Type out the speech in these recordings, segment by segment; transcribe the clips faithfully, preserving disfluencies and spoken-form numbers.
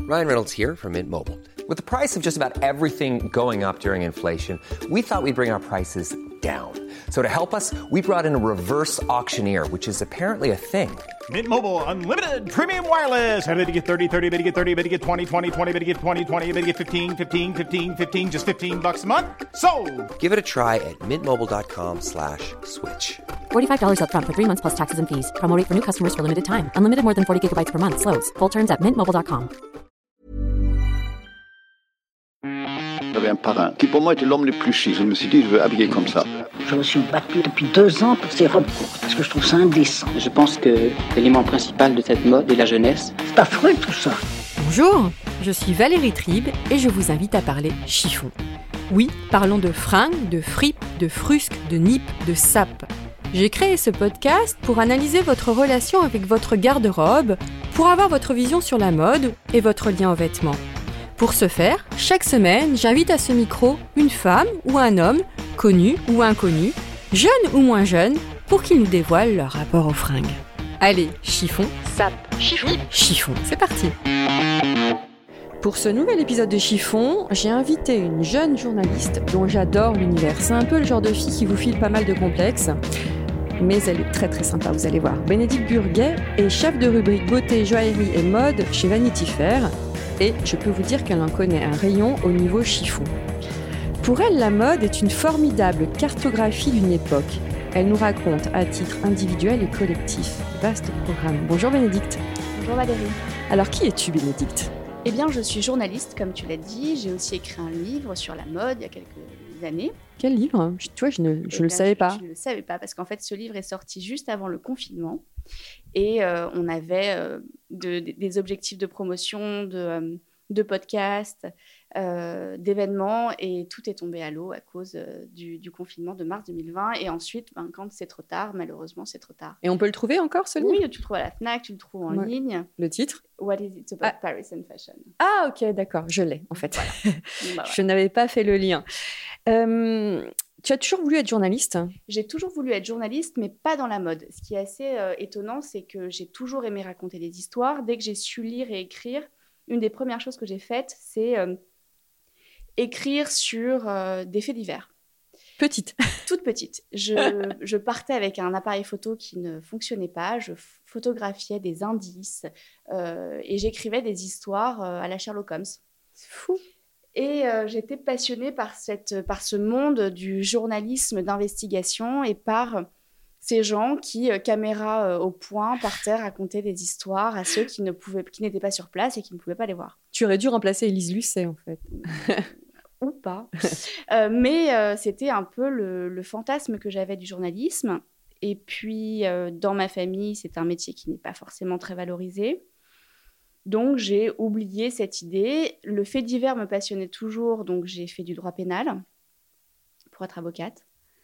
Ryan Reynolds here from Mint Mobile. With the price of just about everything going up during inflation, we thought we'd bring our prices down. So to help us, we brought in a reverse auctioneer, which is apparently a thing. Mint Mobile Unlimited Premium Wireless. How to get thirty, thirty, how to get thirty, how to get twenty, twenty, twenty, how to get twenty, twenty, how to get fifteen, fifteen, fifteen, fifteen, just fifteen bucks a month? Sold! Give it a try at mintmobile.com slash switch. forty-five dollars up front for three months plus taxes and fees. Promo rate for new customers for limited time. Unlimited more than forty gigabytes per month. Slows full terms at mint mobile dot com. J'avais un parrain qui pour moi était l'homme le plus chic. Je me suis dit, je veux habiller comme ça. Je me suis battue depuis deux ans pour ces robes courtes, parce que je trouve ça indécent. Je pense que l'élément principal de cette mode est la jeunesse. C'est affreux tout ça. Bonjour, je suis Valérie Tribe et je vous invite à parler chiffon. Oui, parlons de fringues, de fripes, de frusques, de nippes, de sapes. J'ai créé ce podcast pour analyser votre relation avec votre garde-robe, pour avoir votre vision sur la mode et votre lien aux vêtements. Pour ce faire, chaque semaine, j'invite à ce micro une femme ou un homme, connu ou inconnu, jeune ou moins jeune, pour qu'ils nous dévoilent leur rapport aux fringues. Allez, chiffon, sape, chiffon, chiffon, c'est parti. Pour ce nouvel épisode de Chiffon, j'ai invité une jeune journaliste dont j'adore l'univers. C'est un peu le genre de fille qui vous file pas mal de complexes, mais elle est très très sympa, vous allez voir. Bénédicte Burguet est chef de rubrique beauté, joaillerie et mode chez Vanity Fair. Et je peux vous dire qu'elle en connaît un rayon au niveau chiffon. Pour elle, la mode est une formidable cartographie d'une époque. Elle nous raconte à titre individuel et collectif. Vaste programme. Bonjour Bénédicte. Bonjour Valérie. Alors qui es-tu Bénédicte ? Eh bien, je suis journaliste, comme tu l'as dit. J'ai aussi écrit un livre sur la mode il y a quelques années. Quel livre ? Tu vois, je ne je Eh le bien, savais je, pas. Je ne le savais pas, parce qu'en fait, ce livre est sorti juste avant le confinement. Et euh, on avait euh, de, de, des objectifs de promotion, de, euh, de podcasts, euh, d'événements, et tout est tombé à l'eau à cause euh, du, du confinement de mars deux mille vingt. Et ensuite, ben, quand c'est trop tard, malheureusement, c'est trop tard. Et on peut le trouver encore, ce livre ? Oui, tu le trouves à la Fnac, tu le trouves en Ouais. ligne. Le titre ? What is it about Ah. Paris and fashion? Ah ok, d'accord, je l'ai en fait. Voilà. Bah, voilà. Je n'avais pas fait le lien. Euh, tu as toujours voulu être journaliste ? J'ai toujours voulu être journaliste, mais pas dans la mode. Ce qui est assez euh, étonnant, c'est que j'ai toujours aimé raconter des histoires. Dès que j'ai su lire et écrire, une des premières choses que j'ai faites, c'est euh, écrire sur euh, des faits divers. Petite. Toute petite. Je, je partais avec un appareil photo qui ne fonctionnait pas. Je photographiais des indices euh, et j'écrivais des histoires euh, à la Sherlock Holmes. C'est fou. Et euh, j'étais passionnée par, cette, par ce monde du journalisme d'investigation et par ces gens qui, euh, caméra euh, au poing, partaient raconter des histoires à ceux qui, ne pouvaient, qui n'étaient pas sur place et qui ne pouvaient pas les voir. Tu aurais dû remplacer Élise Lucet en fait. Ou pas. euh, mais euh, c'était un peu le, le fantasme que j'avais du journalisme. Et puis, euh, dans ma famille, c'est un métier qui n'est pas forcément très valorisé. Donc, j'ai oublié cette idée. Le fait divers me passionnait toujours, donc j'ai fait du droit pénal pour être avocate.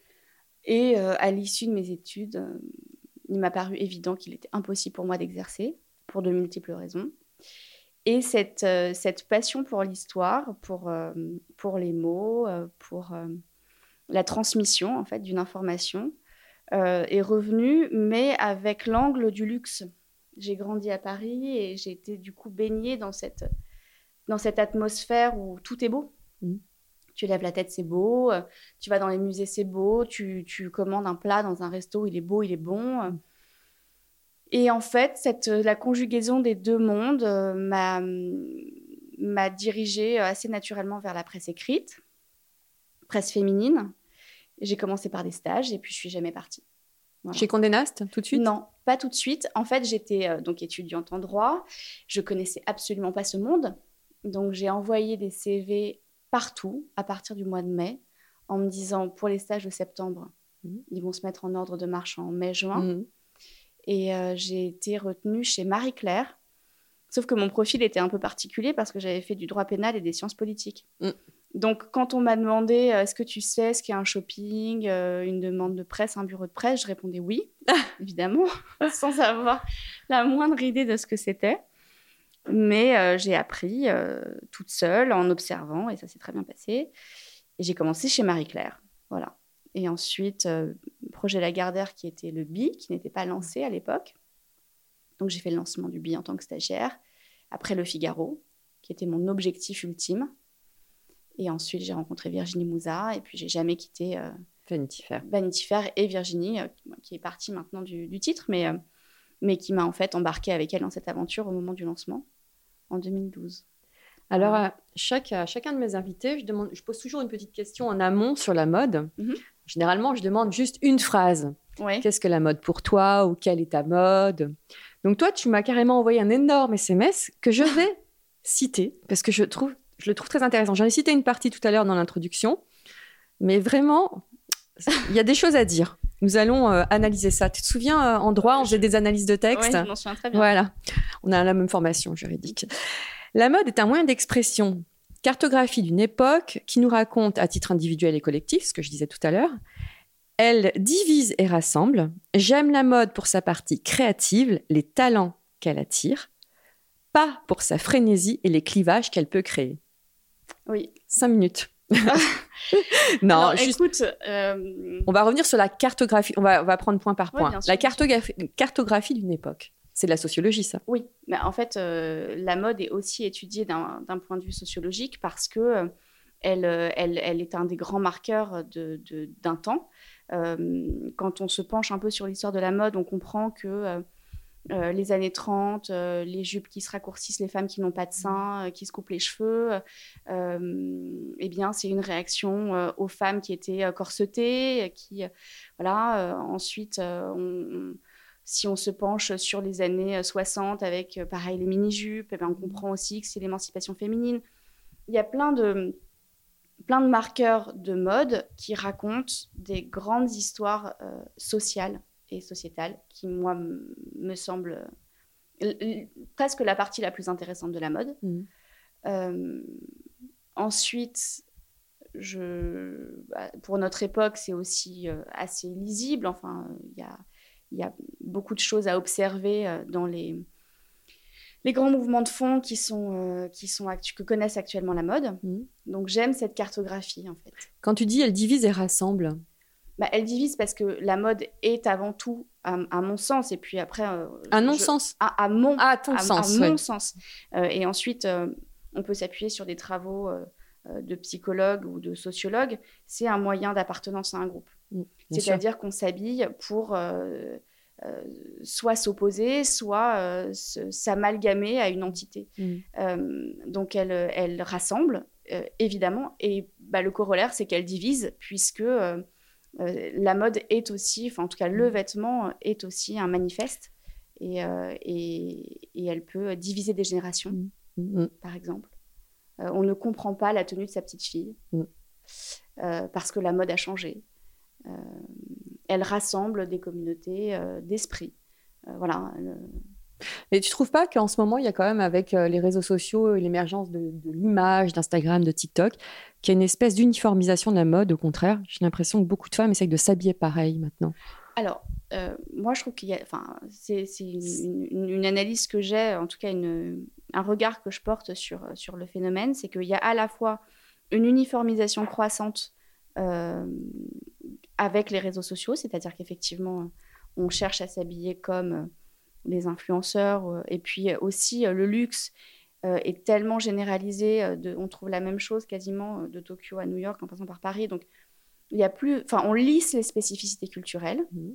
Et euh, à l'issue de mes études, euh, il m'a paru évident qu'il était impossible pour moi d'exercer, pour de multiples raisons. Et cette, euh, cette passion pour l'histoire, pour, euh, pour les mots, euh, pour euh, la transmission en fait, d'une information, euh, est revenue, mais avec l'angle du luxe. J'ai grandi à Paris et j'ai été du coup baignée dans cette, dans cette atmosphère où tout est beau. Mmh. Tu lèves la tête, c'est beau. Tu vas dans les musées, c'est beau. Tu, tu commandes un plat dans un resto, il est beau, il est bon. Mmh. Et en fait, cette, la conjugaison des deux mondes euh, m'a, m'a dirigée assez naturellement vers la presse écrite, presse féminine. J'ai commencé par des stages et puis je ne suis jamais partie. Voilà. Chez Condé Nast, tout de suite ? Non, pas tout de suite. En fait, j'étais euh, donc étudiante en droit. Je ne connaissais absolument pas ce monde. Donc, j'ai envoyé des C V partout à partir du mois de mai en me disant, pour les stages de septembre, mmh. ils vont se mettre en ordre de marche en mai-juin. Mmh. Et euh, j'ai été retenue chez Marie-Claire. Sauf que mon profil était un peu particulier parce que j'avais fait du droit pénal et des sciences politiques. Mmh. Donc, quand on m'a demandé euh, « Est-ce que tu sais ce qu'est un shopping, euh, une demande de presse, un bureau de presse ?» Je répondais « Oui, évidemment, sans avoir la moindre idée de ce que c'était. » Mais euh, j'ai appris euh, toute seule, en observant, et ça s'est très bien passé. Et j'ai commencé chez Marie-Claire. Voilà. Et ensuite, euh, projet Lagardère qui était le B I, qui n'était pas lancé à l'époque. Donc, j'ai fait le lancement du B I en tant que stagiaire. Après, Le Figaro. qui était mon objectif ultime. Et ensuite, j'ai rencontré Virginie Mouza, et puis j'ai jamais quitté euh, Vanity Fair. Vanity Fair et Virginie, euh, qui est partie maintenant du, du titre, mais, euh, mais qui m'a en fait embarquée avec elle dans cette aventure au moment du lancement, en deux mille douze. Alors, à, chaque, à chacun de mes invités, je, demande, je pose toujours une petite question en amont sur la mode. Mm-hmm. Généralement, je demande juste une phrase. Ouais. Qu'est-ce que la mode pour toi, ou quelle est ta mode? Donc toi, tu m'as carrément envoyé un énorme S M S que je vais citer, parce que je, trouve, je le trouve très intéressant. J'en ai cité une partie tout à l'heure dans l'introduction, mais vraiment, il y a des choses à dire. Nous allons euh, analyser ça. Tu te souviens, euh, en droit, on faisait des analyses de texte. Oui, je m'en souviens très bien. Voilà, on a la même formation juridique. La mode est un moyen d'expression, cartographie d'une époque qui nous raconte à titre individuel et collectif, ce que je disais tout à l'heure. Elle divise et rassemble. J'aime la mode pour sa partie créative, les talents qu'elle attire, pas pour sa frénésie et les clivages qu'elle peut créer. Oui. Cinq minutes. non, Alors, juste... écoute, euh... on va revenir sur la cartographie. On va, on va prendre point par point. Ouais, sûr, la cartographie, cartographie d'une époque. C'est de la sociologie, ça. Oui, mais en fait, euh, la mode est aussi étudiée d'un, d'un point de vue sociologique parce que euh, elle, elle, elle est un des grands marqueurs de, de, d'un temps. Euh, quand on se penche un peu sur l'histoire de la mode, on comprend que euh, euh, les années trente, euh, les jupes qui se raccourcissent, les femmes qui n'ont pas de seins, euh, qui se coupent les cheveux, euh, eh bien, c'est une réaction euh, aux femmes qui étaient euh, corsetées, qui, euh, voilà. Euh, ensuite, euh, on, on Si on se penche sur les années soixante avec, euh, pareil, les mini-jupes, eh bien, on comprend aussi que c'est l'émancipation féminine. Il y a plein de, plein de marqueurs de mode qui racontent des grandes histoires euh, sociales et sociétales qui, moi, m- me semblent l- l- presque la partie la plus intéressante de la mode. Mmh. Euh, ensuite, je, bah, pour notre époque, c'est aussi euh, assez lisible. Enfin, il y a... Il y a beaucoup de choses à observer dans les, les grands mouvements de fond qui, sont, euh, qui sont actu- que connaissent actuellement la mode. Mmh. Donc, j'aime cette cartographie, en fait. Quand tu dis « elle divise et rassemble », bah, elle divise parce que la mode est avant tout, à, à mon sens, et puis après... Euh, à non-sens à, à mon, ah, à ton à, sens, à mon ouais. sens. Euh, et ensuite, euh, on peut s'appuyer sur des travaux euh, de psychologues ou de sociologues. C'est un moyen d'appartenance à un groupe. Mmh. C'est-à-dire sûr. Qu'on s'habille pour euh, euh, soit s'opposer, soit euh, se, s'amalgamer à une entité. Mmh. Euh, donc, elle, elle rassemble, euh, évidemment, et bah, le corollaire, c'est qu'elle divise, puisque euh, euh, la mode est aussi, enfin, en tout cas, le vêtement est aussi un manifeste, et, euh, et, et elle peut diviser des générations, mmh. par exemple. Euh, on ne comprend pas la tenue de sa petite fille, mmh. euh, parce que la mode a changé. Euh, elle rassemble des communautés euh, d'esprit. Euh, voilà. Le... Mais tu ne trouves pas qu'en ce moment, il y a quand même, avec euh, les réseaux sociaux et l'émergence de, de l'image, d'Instagram, de TikTok, qu'il y a une espèce d'uniformisation de la mode, au contraire. J'ai l'impression que beaucoup de femmes essayent de s'habiller pareil maintenant. Alors, euh, moi, je trouve qu'il y a... Enfin, c'est, c'est une, une, une analyse que j'ai, en tout cas, une, un regard que je porte sur, sur le phénomène, c'est qu'il y a à la fois une uniformisation croissante euh, avec les réseaux sociaux, c'est-à-dire qu'effectivement, on cherche à s'habiller comme les influenceurs, et puis aussi le luxe est tellement généralisé, de, on trouve la même chose quasiment de Tokyo à New York en passant par Paris, donc il y a plus, enfin, on lisse les spécificités culturelles, mmh.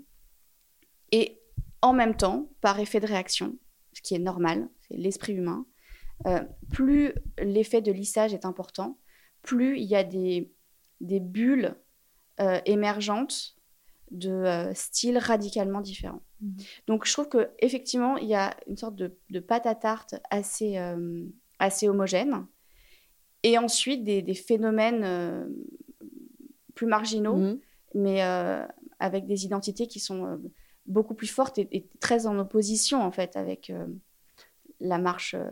et en même temps, par effet de réaction, ce qui est normal, c'est l'esprit humain, euh, plus l'effet de lissage est important, plus il y a des, des bulles Euh, émergentes de euh, styles radicalement différents. Mmh. Donc, je trouve qu'effectivement, il y a une sorte de, de pâte à tarte assez, euh, assez homogène. Et ensuite, des, des phénomènes euh, plus marginaux, mmh. mais euh, avec des identités qui sont euh, beaucoup plus fortes et, et très en opposition, en fait, avec euh, la marche... Euh,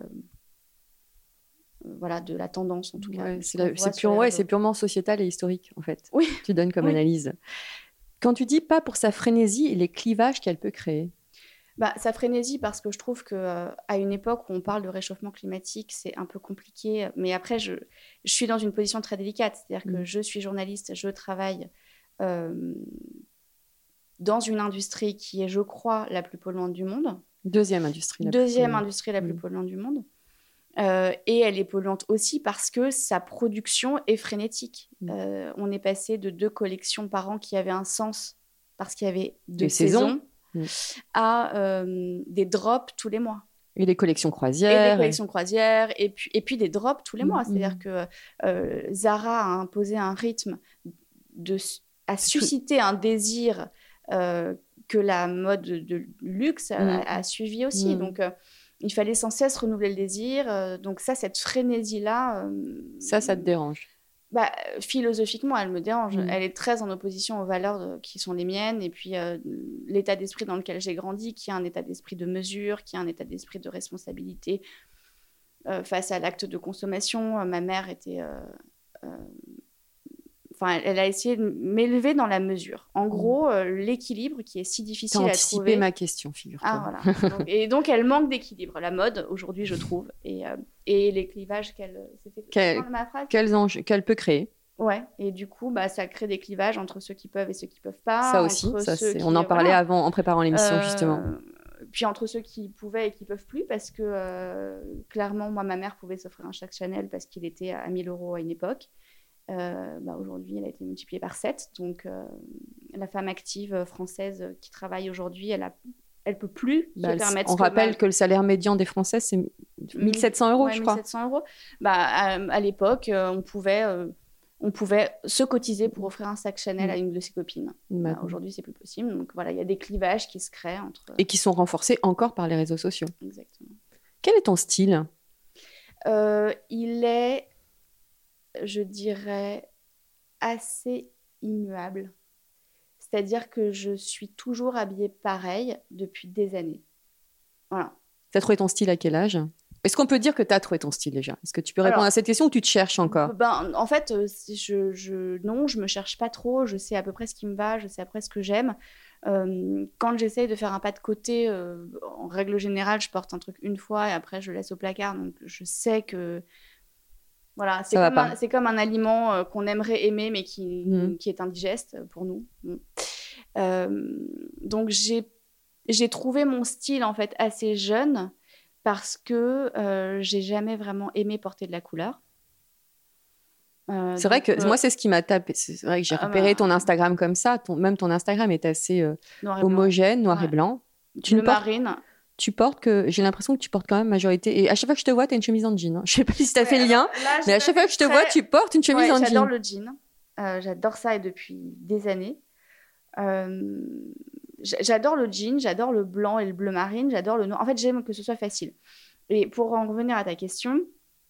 Voilà, de la tendance, en tout cas. Ouais, c'est, la, c'est, pure, ouais, c'est purement sociétal et historique, en fait. Oui. Tu donnes comme oui. analyse. Quand tu dis pas pour sa frénésie et les clivages qu'elle peut créer. Bah, sa frénésie, parce que je trouve qu'à euh, une époque où on parle de réchauffement climatique, c'est un peu compliqué. Mais après, je, je suis dans une position très délicate. C'est-à-dire mmh. que je suis journaliste, je travaille euh, dans une industrie qui est, je crois, la plus polluante du monde. Deuxième industrie. La Deuxième plus industrie la plus mmh. polluante du monde. Euh, et elle est polluante aussi parce que sa production est frénétique. Mmh. Euh, on est passé de deux collections par an qui avaient un sens parce qu'il y avait deux des saisons, saisons. Mmh. à euh, des drops tous les mois. Et des collections croisières. Et des collections et... croisières, et puis, et puis des drops tous les mois. Mmh. C'est-à-dire que euh, Zara a imposé un rythme, de, a suscité un désir euh, que la mode de luxe a, mmh. a suivi aussi. Mmh. Donc, euh, il fallait sans cesse renouveler le désir. Euh, donc ça, cette frénésie-là... Euh, ça, ça te dérange? Bah, philosophiquement, elle me dérange. Mmh. Elle est très en opposition aux valeurs de, qui sont les miennes, et puis euh, l'état d'esprit dans lequel j'ai grandi, qui est un état d'esprit de mesure, qui est un état d'esprit de responsabilité euh, face à l'acte de consommation. Euh, ma mère était... Euh, euh, Enfin, elle a essayé de m'élever dans la mesure. En gros, euh, l'équilibre qui est si difficile T'as à trouver... anticipé ma question, figure-toi. Ah, voilà. Donc, et donc, elle manque d'équilibre. La mode, aujourd'hui, je trouve. Et, euh, et les clivages qu'elle... C'était Quel, ma phrase qu'elles enjeux, qu'elle peut créer. Ouais. Et du coup, bah, ça crée des clivages entre ceux qui peuvent et ceux qui peuvent pas. Ça aussi. Ça, c'est... Qui... On en parlait voilà. avant, en préparant l'émission, euh... justement. Puis entre ceux qui pouvaient et qui peuvent plus, parce que euh, clairement, moi, ma mère pouvait s'offrir un sac Chanel parce qu'il était à mille euros à une époque. Euh, bah aujourd'hui, elle a été multipliée par sept. Donc, euh, la femme active française qui travaille aujourd'hui, elle a, elle peut plus bah, se permettre. On que rappelle ma... que le salaire médian des Françaises, c'est mille sept cents euros, ouais, je crois. mille sept cents euros. Bah, à, à l'époque, euh, on pouvait, euh, on pouvait se cotiser pour offrir un sac Chanel mmh. à une de ses copines. Bah, bah, aujourd'hui, c'est plus possible. Donc voilà, il y a des clivages qui se créent entre. Et qui sont renforcés encore par les réseaux sociaux. Exactement. Quel est ton style ? euh, Il est, je dirais, assez immuable. C'est-à-dire que je suis toujours habillée pareil depuis des années. Voilà. Tu as trouvé ton style à quel âge ? Est-ce qu'on peut dire que tu as trouvé ton style déjà ? Est-ce que tu peux répondre Alors, à cette question ou tu te cherches encore ? ben, En fait, je, je, non, je ne me cherche pas trop. Je sais à peu près ce qui me va, je sais à peu près ce que j'aime. Euh, quand j'essaye de faire un pas de côté, euh, en règle générale, je porte un truc une fois et après, je le laisse au placard. Donc, je sais que... Voilà, c'est comme, un, c'est comme un aliment euh, qu'on aimerait aimer, mais qui, mmh. qui est indigeste pour nous. Mmh. Euh, donc, j'ai, j'ai trouvé mon style, en fait, assez jeune parce que euh, j'ai jamais vraiment aimé porter de la couleur. Euh, c'est donc, vrai que euh, moi, c'est ce qui m'a tapé. C'est vrai que j'ai repéré euh, ton Instagram comme ça. Ton, même ton Instagram est assez euh, noir homogène, noir ouais. et blanc. Tu le marine. Tu portes que j'ai l'impression que tu portes quand même majorité et à chaque fois que je te vois t'as une chemise en jean hein. Je sais pas si t'as ouais, fait le lien là, mais à chaque fois que je te très... vois tu portes une chemise ouais, en j'adore jean. J'adore le jean, euh, j'adore ça et depuis des années. Euh, j'adore le jean, j'adore le blanc et le bleu marine, j'adore le noir. En fait j'aime que ce soit facile. Et pour en revenir à ta question,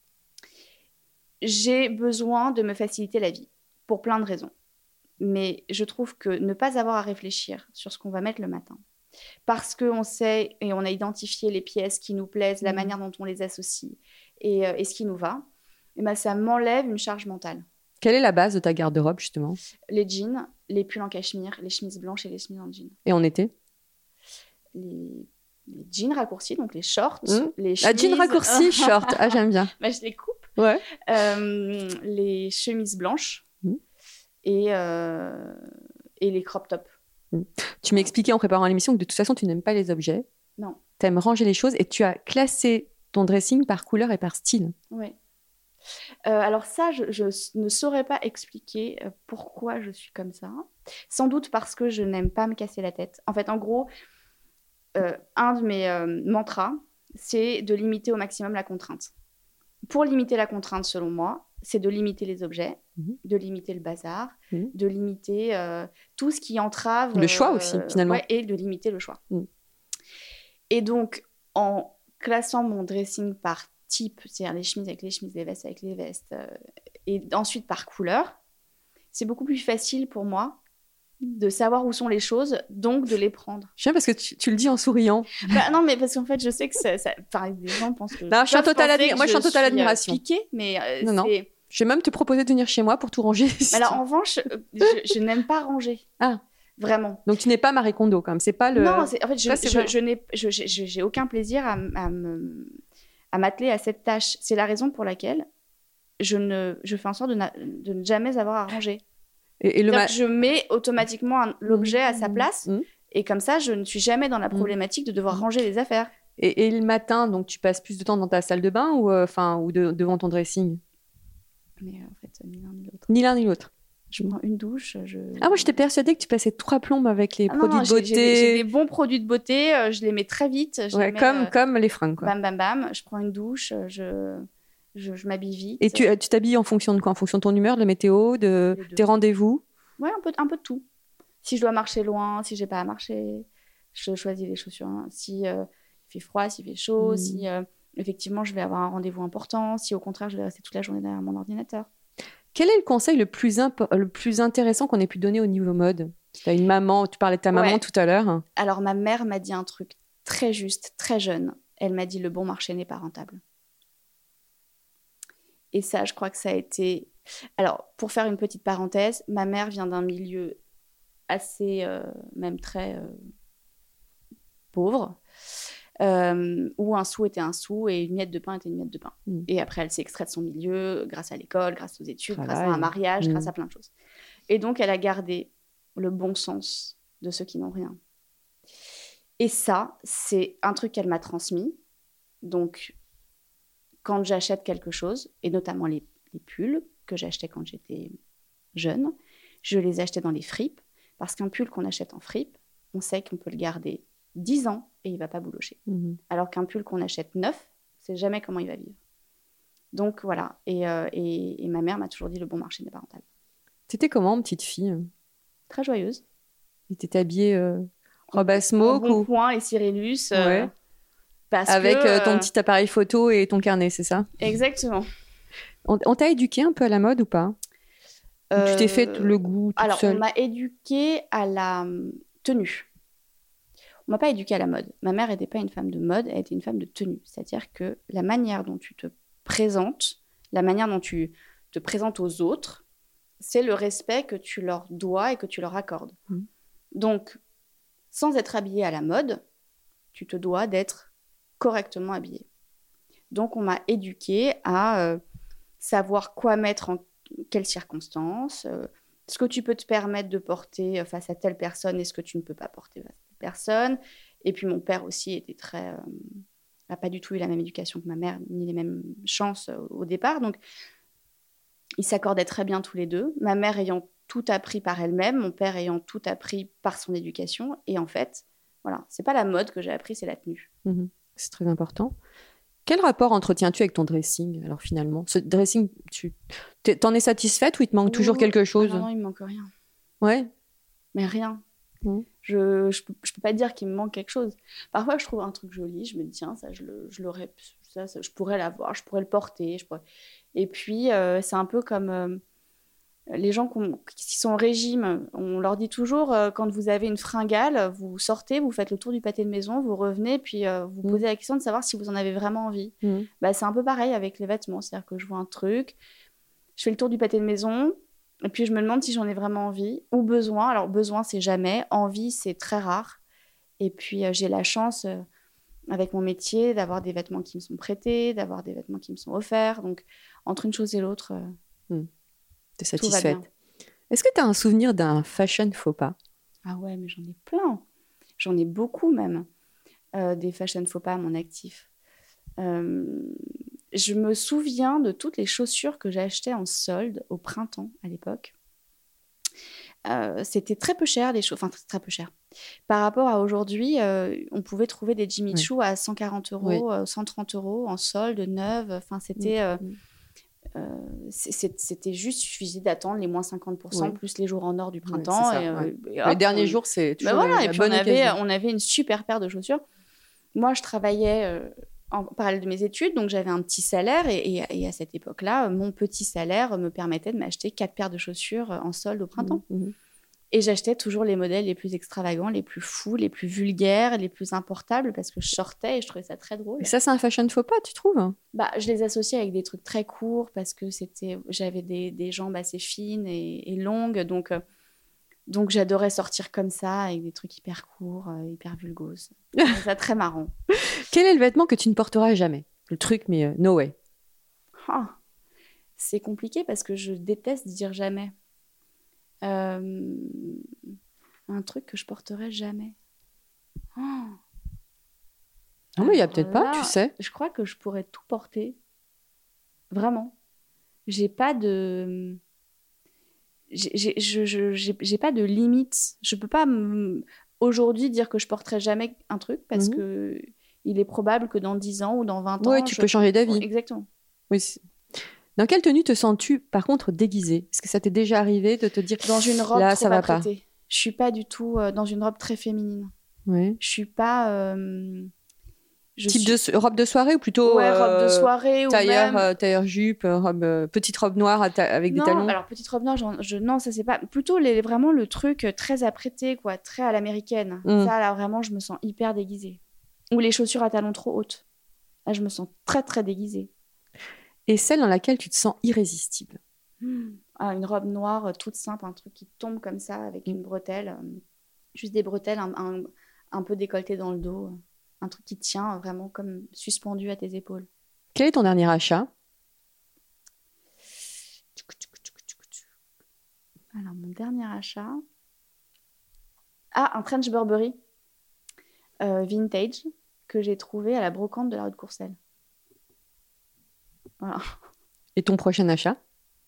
j'ai besoin de me faciliter la vie pour plein de raisons. Mais je trouve que ne pas avoir à réfléchir sur ce qu'on va mettre le matin. Parce qu'on sait et on a identifié les pièces qui nous plaisent, la mmh. manière dont on les associe et, euh, et ce qui nous va, et ben ça m'enlève une charge mentale. Quelle est la base de ta garde-robe, justement ? Les jeans, les pulls en cachemire, les chemises blanches et les chemises en jean. Et en été ? les... les jeans raccourcis, donc les shorts. Mmh. Les chemises... Ah, jeans raccourcis, shorts. Ah, j'aime bien. Bah, je les coupe. Ouais. Euh, les chemises blanches mmh. et, euh... et les crop tops. Tu m'as expliqué en préparant l'émission que de toute façon, tu n'aimes pas les objets. Non. Tu aimes ranger les choses et tu as classé ton dressing par couleur et par style. Oui. Euh, alors ça, je, je ne saurais pas expliquer pourquoi je suis comme ça. Sans doute parce que je n'aime pas me casser la tête. En fait, en gros, euh, un de mes euh, mantras, c'est de limiter au maximum la contrainte. Pour limiter la contrainte, selon moi, c'est de limiter les objets, mmh. de limiter le bazar, mmh. de limiter euh, tout ce qui entrave... Le choix euh, aussi, finalement. Ouais, et de limiter le choix. Mmh. Et donc, en classant mon dressing par type, c'est-à-dire les chemises avec les chemises, les vestes avec les vestes, euh, et ensuite par couleur, c'est beaucoup plus facile pour moi de savoir où sont les choses, donc de les prendre. Je sais parce que tu, tu le dis en souriant. Bah, non, mais parce qu'en fait, je sais que ça, ça... Enfin, les gens pensent que... Non, je suis en totale admi- moi, je suis en totale admiration. Piquée, mais euh, non, c'est... non. Je vais même te proposer de venir chez moi pour tout ranger. Alors, en revanche, je, je n'aime pas ranger. Ah. Vraiment. Donc, tu n'es pas Marie Kondo, quand même. C'est pas le... Non, c'est... en fait, je, ça, je, je n'ai... Je, je, j'ai aucun plaisir à, à, me... à m'atteler à cette tâche. C'est la raison pour laquelle je, ne... je fais en sorte de, na... de ne jamais avoir à ranger. Et, et le ma... Je mets automatiquement un, l'objet à sa place mmh. et comme ça, je ne suis jamais dans la problématique de devoir ranger les affaires. Et, et le matin, donc tu passes plus de temps dans ta salle de bain ou, euh, ou de, devant ton dressing? Mais euh, en fait, ni l'un ni l'autre. Ni l'un ni l'autre. Je prends une douche. Je... Ah, moi, j'étais persuadée que tu passais trois plombes avec les ah, produits non, non, de beauté. J'ai, j'ai, j'ai des bons produits de beauté, euh, je les mets très vite. Je ouais, mets, comme, euh, comme les fringues, quoi. Bam, bam, bam. Je prends une douche, je, je, je m'habille vite. Et tu, tu t'habilles en fonction de quoi? En fonction de ton humeur, de la météo, de tes rendez-vous? Ouais, un peu, un peu de tout. Si je dois marcher loin, si j'ai pas à marcher, je choisis les chaussures. Hein. Si euh, il fait froid, s'il fait chaud, mmh. si euh, effectivement je vais avoir un rendez-vous important, si au contraire je vais rester toute la journée derrière mon ordinateur. Quel est le conseil le plus, impo- le plus intéressant qu'on ait pu donner au niveau mode? Tu as une maman, tu parlais de ta maman ouais. tout à l'heure. Alors ma mère m'a dit un truc très juste, très jeune. Elle m'a dit le bon marché n'est pas rentable. Et ça, je crois que ça a été... Alors, pour faire une petite parenthèse, ma mère vient d'un milieu assez, euh, même très euh, pauvre, euh, où un sou était un sou et une miette de pain était une miette de pain. Mmh. Et après, elle s'est extraite de son milieu grâce à l'école, grâce aux études, Travail. grâce à un mariage, mmh. grâce à plein de choses. Et donc, elle a gardé le bon sens de ceux qui n'ont rien. Et ça, c'est un truc qu'elle m'a transmis. Donc, quand j'achète quelque chose, et notamment les, les pulls que j'achetais quand j'étais jeune, je les achetais dans les fripes, parce qu'un pull qu'on achète en fripe, on sait qu'on peut le garder dix ans et il ne va pas boulocher. Mmh. Alors qu'un pull qu'on achète neuf, on ne sait jamais comment il va vivre. Donc voilà, et, euh, et, et ma mère m'a toujours dit le bon marché n'est pas rentable. T'étais comment, petite fille? Très joyeuse. Et t'étais habillée euh, robe à smoke en bon ou... point et Cyrillus. Euh, ouais. Parce Avec que, euh, ton euh... petit appareil photo et ton carnet, c'est ça? Exactement. On, on t'a éduqué un peu à la mode ou pas? euh... Ou tu t'es fait le goût toute Alors, seule? on m'a éduquée à la tenue. On m'a pas éduquée à la mode. Ma mère n'était pas une femme de mode, elle était une femme de tenue. C'est-à-dire que la manière dont tu te présentes, la manière dont tu te présentes aux autres, c'est le respect que tu leur dois et que tu leur accordes. Mmh. Donc, sans être habillée à la mode, tu te dois d'être correctement habillée. Donc, on m'a éduquée à euh, savoir quoi mettre en quelles circonstances, euh, ce que tu peux te permettre de porter face à telle personne et ce que tu ne peux pas porter face à telle personne. Et puis, mon père aussi était très... Euh, n'a pas du tout eu la même éducation que ma mère, ni les mêmes chances euh, au départ. Donc, ils s'accordaient très bien tous les deux. Ma mère ayant tout appris par elle-même, mon père ayant tout appris par son éducation. Et en fait, voilà, c'est pas la mode que j'ai appris, c'est la tenue. Mmh, c'est très important. Quel rapport entretiens-tu avec ton dressing, alors finalement? Ce dressing, tu t'en es satisfaite ou il te manque oh, toujours quelque chose? Non, non, il me manque rien. Ouais. Mais rien. Mmh. Je, je, je peux pas dire qu'il me manque quelque chose. Parfois, je trouve un truc joli, je me dis, tiens, ça, je, le, je l'aurais, ça, ça, je pourrais l'avoir, je pourrais le porter. Je pourrais... Et puis, euh, c'est un peu comme... Euh, les gens qui sont au régime, on leur dit toujours, euh, quand vous avez une fringale, vous sortez, vous faites le tour du pâté de maison, vous revenez, puis euh, vous mmh. posez la question de savoir si vous en avez vraiment envie. Mmh. Bah, c'est un peu pareil avec les vêtements, c'est-à-dire que je vois un truc, je fais le tour du pâté de maison, et puis je me demande si j'en ai vraiment envie, ou besoin. Alors besoin, c'est jamais, envie, c'est très rare. Et puis euh, j'ai la chance, euh, avec mon métier, d'avoir des vêtements qui me sont prêtés, d'avoir des vêtements qui me sont offerts. Donc entre une chose et l'autre... Euh, mmh. T'es satisfaite. Est-ce que tu as un souvenir d'un fashion faux pas? Ah ouais, mais j'en ai plein. J'en ai beaucoup même, euh, des fashion faux pas à mon actif. Euh, je me souviens de toutes les chaussures que j'ai achetées en solde au printemps à l'époque. Euh, c'était très peu cher, les chaussures, enfin très peu cher. Par rapport à aujourd'hui, euh, on pouvait trouver des Jimmy oui. Choo à cent quarante euros, oui. euh, cent trente euros en solde, neuve. Enfin, c'était... Euh, oui. Euh, c'était juste, il suffisait d'attendre les moins cinquante pour cent oui. plus les jours en or du printemps. Oui, et, ouais. et hop, les derniers on... jours, c'est toujours ben voilà, la et puis bonne on avait, occasion. on avait une super paire de chaussures. Moi, je travaillais euh, en parallèle de mes études, donc j'avais un petit salaire. Et, et, et à cette époque-là, mon petit salaire me permettait de m'acheter quatre paires de chaussures en solde au printemps. Mmh. Et j'achetais toujours les modèles les plus extravagants, les plus fous, les plus vulgaires, les plus importables, parce que je sortais et je trouvais ça très drôle. Et ça, c'est un fashion faux pas, tu trouves? Bah, je les associais avec des trucs très courts, parce que c'était, j'avais des, des jambes assez fines et, et longues, donc, euh, donc j'adorais sortir comme ça, avec des trucs hyper courts, euh, hyper vulgoses. C'est ça très marrant. Quel est le vêtement que tu ne porteras jamais? Le truc, mais euh, no way. Ah, c'est compliqué, parce que je déteste dire jamais. Euh, un truc que je porterai jamais. Oh. Non, mais il y a Alors peut-être là, pas, tu sais. Je crois que je pourrais tout porter. Vraiment. J'ai pas de... J'ai, j'ai, je, je, j'ai, j'ai pas de limite. Je peux pas m- aujourd'hui dire que je porterai jamais un truc parce Mhm. que il est probable que dans dix ans ou dans vingt ans... Ouais, tu je- peux changer d'avis. Exactement. Oui, c'est- Dans quelle tenue te sens-tu, par contre, déguisée? Est-ce que ça t'est déjà arrivé de te dire Dans une robe là, trop ça va pas? apprêtée. Je suis pas du tout euh, dans une robe très féminine. Ouais. Je suis pas... euh, je Type suis- de so- robe de soirée ou plutôt Ouais, robe de euh, soirée ou tailleur, même... euh, tailleur jupe, euh, robe, euh, petite robe noire à ta- avec non, des talons? alors petite robe noire, j'en- je, non, ça c'est pas. Plutôt les, vraiment le truc euh, très apprêté, quoi, très à l'américaine. Mm. Ça, là, vraiment, je me sens hyper déguisée. Ou les chaussures à talons trop hautes. Là, je me sens très, très déguisée. Et celle dans laquelle tu te sens irrésistible? Ah, une robe noire euh, toute simple, un truc qui tombe comme ça avec une bretelle. euh, juste des bretelles, un, un, un peu décolletées dans le dos. euh, Un truc qui tient euh, vraiment comme suspendu à tes épaules. Quel est ton dernier achat? Alors, mon dernier achat. Ah, un trench Burberry euh, vintage que j'ai trouvé à la brocante de la rue de Courcelles. Voilà. Et ton prochain achat?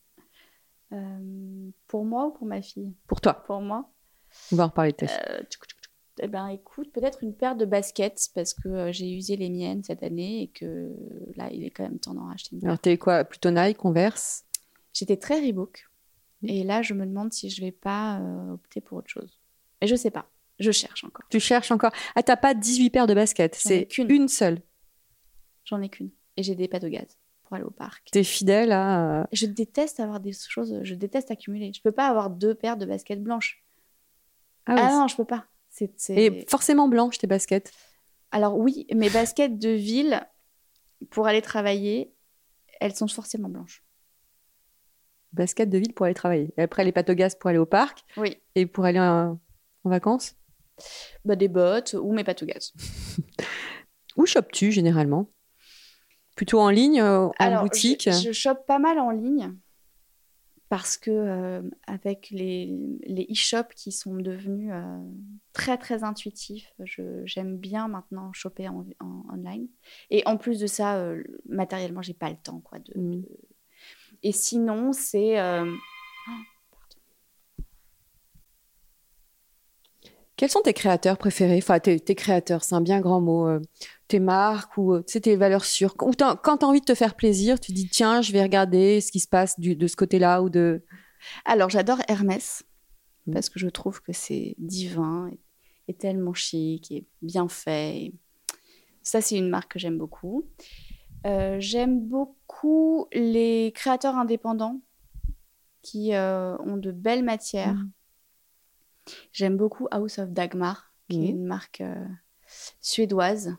Euh, pour moi ou pour ma fille? Pour toi. Pour moi. On va en reparler de ta fille. Euh, tchouk, tchouk, tchouk. Eh ben, écoute, peut-être une paire de baskets parce que euh, j'ai usé les miennes cette année et que là, il est quand même temps d'en racheter une paire. Alors, t'es quoi? Plutôt Nike, Converse? J'étais très Reebok et là, je me demande si je vais pas euh, opter pour autre chose. Mais je sais pas. Je cherche encore. Tu cherches encore? Ah, t'as pas dix-huit paires de baskets, J'en ai c'est qu'une. une seule. J'en ai qu'une. Et j'ai des pattes de gaz pour aller au parc. T'es fidèle à... Je déteste avoir des choses, je déteste accumuler. Je peux pas avoir deux paires de baskets blanches. Ah oui. Ah non, je peux pas. C'est, c'est... Et forcément blanches, tes baskets. Alors oui, mes baskets de ville, pour aller travailler, elles sont forcément blanches. Baskets de ville pour aller travailler. Et après, les pattes au gaz pour aller au parc. Oui. Et pour aller en, en vacances. Bah, des bottes ou mes pattes au gaz. Où chopes-tu généralement? Plutôt en ligne, euh, en Alors, boutique? je, je chope pas mal en ligne parce que euh, avec les, les e-shops qui sont devenus euh, très très intuitifs, je, j'aime bien maintenant choper en, en online. Et en plus de ça, euh, matériellement, j'ai pas le temps, quoi. De, Mm. de... Et sinon, c'est euh... oh, pardon. Quels sont tes créateurs préférés? Enfin, tes, tes créateurs, c'est un bien grand mot. euh, tes marques ou euh, tu sais, tes valeurs sûres. Ou t'as- quand tu as envie de te faire plaisir, tu dis tiens, je vais regarder ce qui se passe du- de ce côté-là ou de. Alors, j'adore Hermès Mm. parce que je trouve que c'est divin et, et tellement chic et bien fait. Et ça, c'est une marque que j'aime beaucoup. Euh, j'aime beaucoup les créateurs indépendants qui euh, ont de belles matières. Mm. J'aime beaucoup House of Dagmar, qui Mm. est une marque euh, suédoise.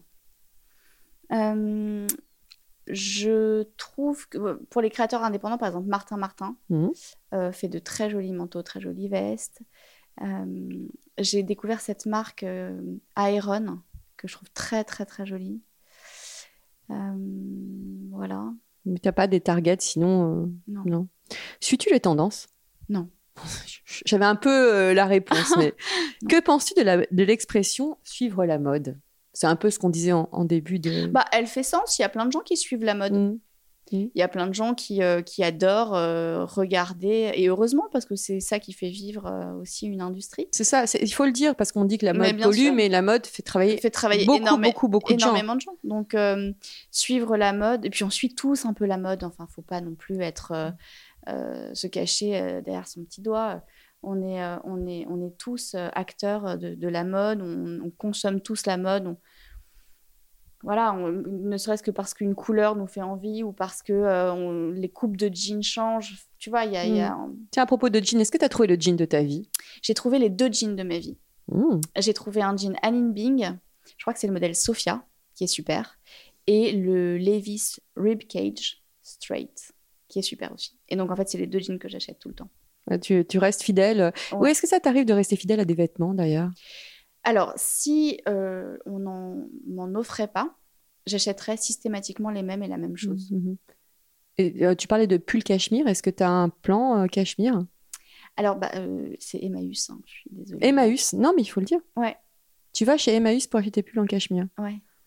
Euh, je trouve que pour les créateurs indépendants, par exemple Martin Martin, Mm. euh, fait de très jolis manteaux, très jolies vestes. Euh, j'ai découvert cette marque euh, Aeron, que je trouve très très très jolie. Euh, voilà. Mais t'as pas des targets sinon. euh, Non. non. Suis-tu les tendances? Non. J'avais un peu euh, la réponse, mais que penses-tu de, la, de l'expression suivre la mode? C'est un peu ce qu'on disait en, en début de. Bah, elle fait sens. Il y a plein de gens qui suivent la mode. Mm. Il y a plein de gens qui, euh, qui adorent euh, regarder, et heureusement, parce que c'est ça qui fait vivre euh, aussi une industrie. C'est ça, c'est- il faut le dire parce qu'on dit que la Mais mode bien pollue, sûr. mais la mode fait travailler, Elle fait travailler beaucoup, énorme- beaucoup, beaucoup de gens. énormément de gens. Donc, euh, suivre la mode, et puis on suit tous un peu la mode. Enfin, faut pas non plus être euh, euh, se cacher euh, derrière son petit doigt. On est, euh, on est, on est tous euh, acteurs de, de la mode. On, on consomme tous la mode. On, voilà, on- ne serait-ce que parce qu'une couleur nous fait envie ou parce que euh, on- les coupes de jeans changent. Tu vois, il y a, il y a- Tiens, à propos de jean, est-ce que tu as trouvé le jean de ta vie? j'ai trouvé les deux jeans de ma vie. Mm. J'ai trouvé un jean Anine Bing, je crois que c'est le modèle Sophia, qui est super, et le Levi's Ribcage Straight, qui est super aussi. Et donc, en fait, c'est les deux jeans que j'achète tout le temps. Ouais, Tu, tu restes fidèle. Ouais. Ou est-ce que ça t'arrive de rester fidèle à des vêtements d'ailleurs? Alors, si euh, on n'en m'en offrait pas, j'achèterais systématiquement les mêmes et la même chose. Mhm. Et, euh, tu parlais de pull cachemire. Est-ce que tu as un plan euh, cachemire? Alors, bah, euh, c'est Emmaüs, hein, je suis désolée. Emmaüs. Non, mais il faut le dire. Ouais, Tu vas chez Emmaüs pour acheter tes pulls en cachemire. ouais.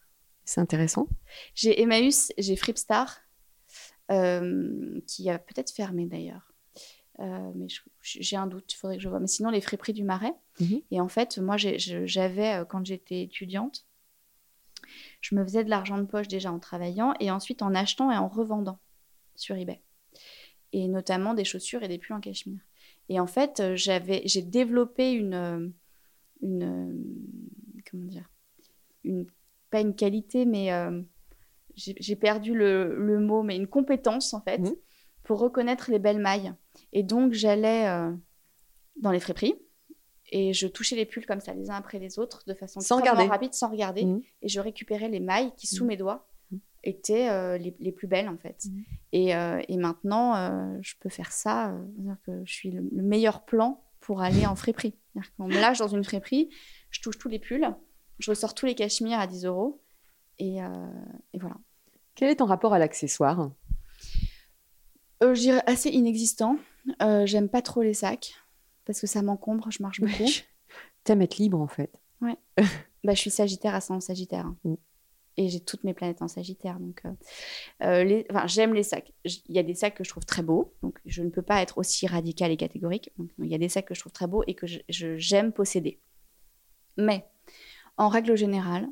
C'est intéressant. J'ai Emmaüs, j'ai Fripstar, euh, qui a peut-être fermé d'ailleurs. Euh, mais je, j'ai un doute, il faudrait que je vois. Mais sinon, les friperies du Marais. Mmh. Et en fait, moi, j'ai, je, j'avais, quand j'étais étudiante, je me faisais de l'argent de poche déjà en travaillant et ensuite en achetant et en revendant sur eBay. Et notamment des chaussures et des pulls en cachemire. Et en fait, j'avais, j'ai développé une, une, comment dire, une, pas une qualité, mais euh, j'ai, j'ai perdu le, le mot, mais une compétence en fait, mmh. pour reconnaître les belles mailles. Et donc, j'allais euh, dans les friperies et je touchais les pulls comme ça, les uns après les autres, de façon sans extrêmement regarder. rapide, sans regarder. Mmh. Et je récupérais les mailles qui, sous mmh. mes doigts, étaient euh, les, les plus belles, en fait. Mmh. Et, euh, et maintenant, euh, je peux faire ça. Euh, c'est-à-dire que je suis le, le meilleur plan pour aller en friperie. C'est-à-dire qu'on me lâche dans une friperie, je touche tous les pulls, je ressors tous les cachemires à dix euros. Et, euh, et voilà. Quel est ton rapport à l'accessoire ? Euh, je dirais assez inexistant. Euh, j'aime pas trop les sacs parce que ça m'encombre, je marche beaucoup. T'aimes être libre en fait. Ouais. Bah, je suis Sagittaire, ascendant Sagittaire. Hein. Mm. Et j'ai toutes mes planètes en Sagittaire. Donc, euh, euh, les... enfin, j'aime les sacs. Il y a des sacs que je trouve très beaux. Donc, je ne peux pas être aussi radicale et catégorique. Donc, il y a des sacs que je trouve très beaux et que je, je, j'aime posséder. Mais, en règle générale,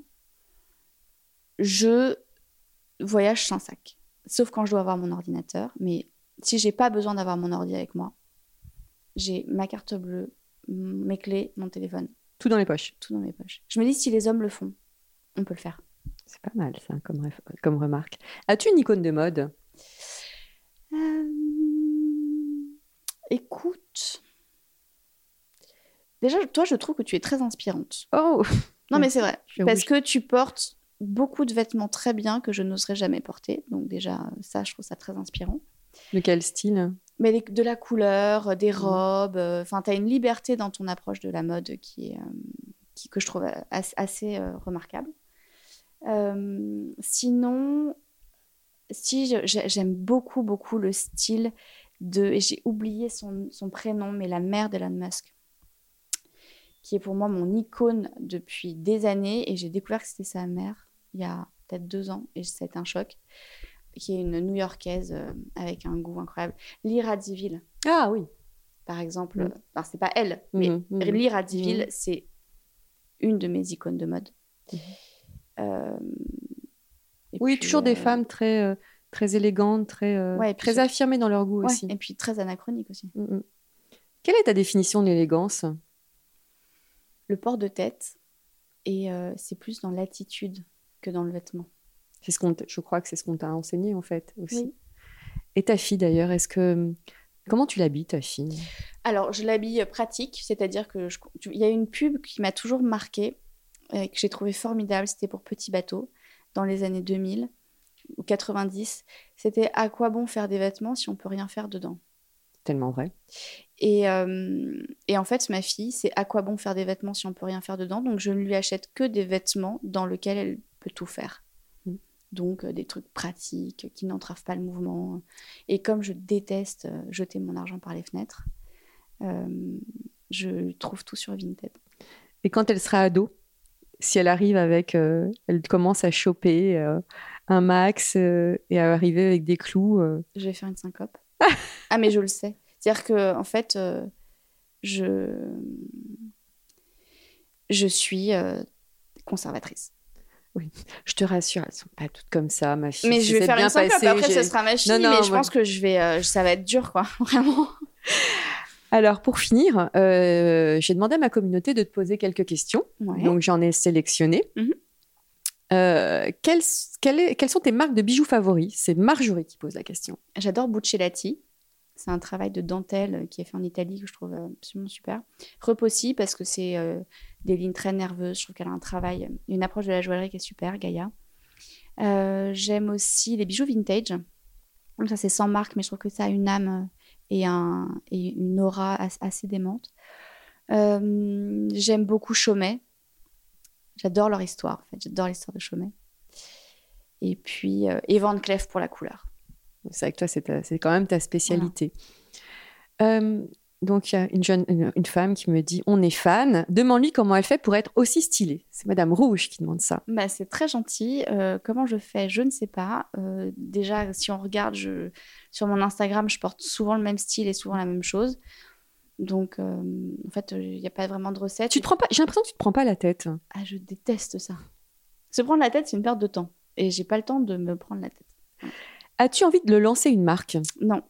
je voyage sans sac. Sauf quand je dois avoir mon ordinateur. Mais si je n'ai pas besoin d'avoir mon ordi avec moi, j'ai ma carte bleue, mes clés, mon téléphone. Tout dans les poches. Tout dans mes poches. Je me dis, si les hommes le font, on peut le faire. C'est pas mal, ça, comme, ref... comme remarque. As-tu une icône de mode ? euh... Écoute... Déjà, toi, je trouve que tu es très inspirante. Oh ! Non, mais c'est vrai. Parce que tu portes beaucoup de vêtements très bien que je n'oserais jamais porter. Donc déjà, ça, je trouve ça très inspirant. De quel style ? Mais les, de la couleur, des robes. Enfin, euh, tu as une liberté dans ton approche de la mode qui est, euh, qui, que je trouve assez, assez euh, remarquable. Euh, sinon, si je, j'aime beaucoup, beaucoup le style de... Et j'ai oublié son, son prénom, mais la mère d'Elon Musk, qui est pour moi mon icône depuis des années. Et j'ai découvert que c'était sa mère il y a peut-être deux ans. Et ça a été un choc. Qui est une New-Yorkaise euh, avec un goût incroyable. Lee Radziwill. Ah oui. Par exemple. Mmh. Euh, alors, c'est pas elle, mais mmh, mmh. Lee Radziwill, mmh. c'est une de mes icônes de mode. Mmh. Euh, oui, puis, toujours euh... des femmes très, euh, très élégantes, très, euh, ouais, très affirmées dans leur goût ouais, aussi. Et puis très anachroniques aussi. Mmh. Quelle est ta définition de l'élégance ? Le port de tête, et euh, c'est plus dans l'attitude que dans le vêtement. C'est ce qu'on t... Je crois que c'est ce qu'on t'a enseigné, en fait, aussi. Oui. Et ta fille, d'ailleurs, est-ce que... Comment tu l'habilles, ta fille ? Alors, je l'habille pratique, c'est-à-dire que je... il y a une pub qui m'a toujours marquée, euh, que j'ai trouvée formidable, c'était pour Petit Bateau, dans les années deux mille ou quatre-vingt-dix. C'était « À quoi bon faire des vêtements si on peut rien faire dedans ?» Tellement vrai. Et, euh, et en fait, ma fille, c'est « À quoi bon faire des vêtements si on peut rien faire dedans ?» Donc, je ne lui achète que des vêtements dans lesquels elle peut tout faire. Donc, euh, des trucs pratiques qui n'entravent pas le mouvement. Et comme je déteste euh, jeter mon argent par les fenêtres, euh, je trouve tout sur Vinted. Et quand elle sera ado, si elle arrive avec... Euh, elle commence à choper euh, un max euh, et à arriver avec des clous... Euh... Je vais faire une syncope. Ah, mais je le sais. C'est-à-dire que, en fait, euh, je... je suis euh, conservatrice. Oui, je te rassure, elles ne sont pas toutes comme ça, ma fille. Mais je vais faire une syncope, après j'ai... ce sera ma fille, non, non, mais je moi... pense que je vais, euh, ça va être dur, quoi, vraiment. Alors, pour finir, euh, j'ai demandé à ma communauté de te poser quelques questions, ouais. Donc j'en ai sélectionné. Mm-hmm. Euh, quelles, quelles, est, quelles sont tes marques de bijoux favoris ? C'est Marjorie qui pose la question. J'adore Buccellati. C'est un travail de dentelle qui est fait en Italie que je trouve absolument super. Repossi, parce que c'est euh, des lignes très nerveuses. Je trouve qu'elle a un travail, une approche de la joaillerie qui est super, Gaïa. Euh, j'aime aussi les bijoux vintage. Donc ça, c'est sans marque, mais je trouve que ça a une âme et, un, et une aura assez démente. Euh, j'aime beaucoup Chaumet. J'adore leur histoire, en fait. J'adore l'histoire de Chaumet. Et puis, euh, et Van Cleef pour la couleur. C'est vrai que toi, c'est, ta, c'est quand même ta spécialité. Voilà. Euh, Donc, il y a une jeune, une, une femme qui me dit « On est fan ». Demande-lui comment elle fait pour être aussi stylée. C'est Madame Rouge qui demande ça. Bah, c'est très gentil. Euh, comment je fais ? Je ne sais pas. Euh, déjà, si on regarde, je... sur mon Instagram, je porte souvent le même style et souvent la même chose. Donc, euh, en fait, il n'y a pas vraiment de recette. Tu te prends pas... J'ai l'impression que tu ne te prends pas la tête. Ah, je déteste ça. Se prendre la tête, c'est une perte de temps. Et j'ai pas le temps de me prendre la tête. As-tu envie de le lancer une marque ? Non.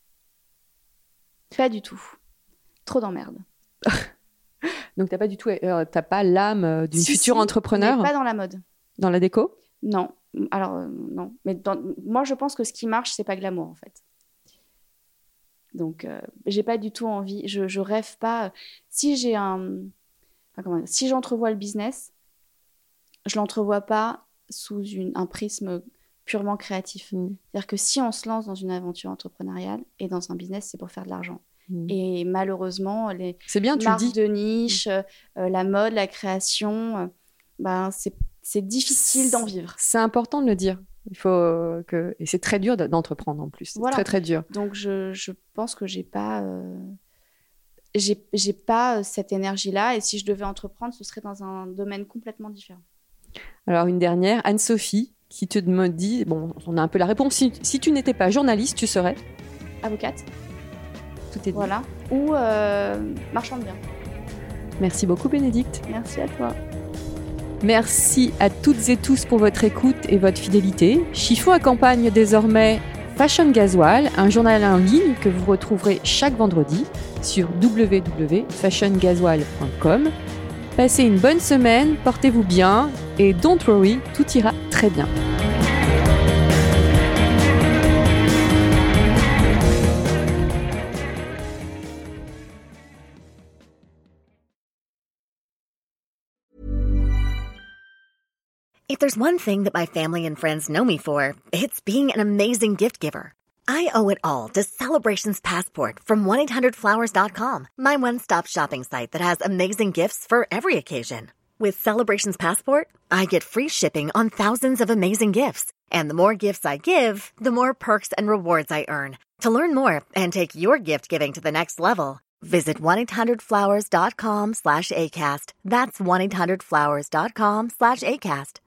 Pas du tout. Trop d'emmerde. Donc, t'as pas du tout, euh, t'as pas l'âme euh, d'une si, future si, entrepreneur. Mais pas dans la mode. Dans la déco ? Non. Alors, euh, non. Mais dans... moi, je pense que ce qui marche, c'est pas glamour, en fait. Donc, euh, j'ai pas du tout envie. Je, je rêve pas. Si j'ai un... Enfin, comment dire, si j'entrevois le business, je l'entrevois pas sous une, un prisme purement créatif. Mmh. C'est-à-dire que si on se lance dans une aventure entrepreneuriale et dans un business, c'est pour faire de l'argent. Mmh. Et malheureusement, les c'est bien, tu marques dis. de niche, euh, la mode, la création, euh, ben, c'est, c'est difficile d'en vivre. C'est important de le dire. Il faut euh, que... Et c'est très dur d'entreprendre en plus. C'est voilà. très, très dur. Donc, je, je pense que j'ai pas... Euh... J'ai, j'ai pas cette énergie-là. Et si je devais entreprendre, ce serait dans un domaine complètement différent. Alors, une dernière, Anne-Sophie, qui te me dit, bon, on a un peu la réponse, si, si tu n'étais pas journaliste, tu serais avocate. Tout est dit. Voilà. Ou euh, marchand de biens. Merci beaucoup, Bénédicte. Merci à toi. Merci à toutes et tous pour votre écoute et votre fidélité. Chiffon accompagne désormais Fashion Gasoil, un journal en ligne que vous retrouverez chaque vendredi sur w w w point fashion gasoil point com. Passez une bonne semaine, portez-vous bien et don't worry, tout ira très bien. If there's one thing that my family and friends know me for, it's being an amazing gift giver. I owe it all to Celebrations Passport from one eight hundred flowers dot com, my one-stop shopping site that has amazing gifts for every occasion. With Celebrations Passport, I get free shipping on thousands of amazing gifts. And the more gifts I give, the more perks and rewards I earn. To learn more and take your gift giving to the next level, visit one eight hundred flowers dot com slash ACAST. That's one eight hundred flowers dot com slash ACAST.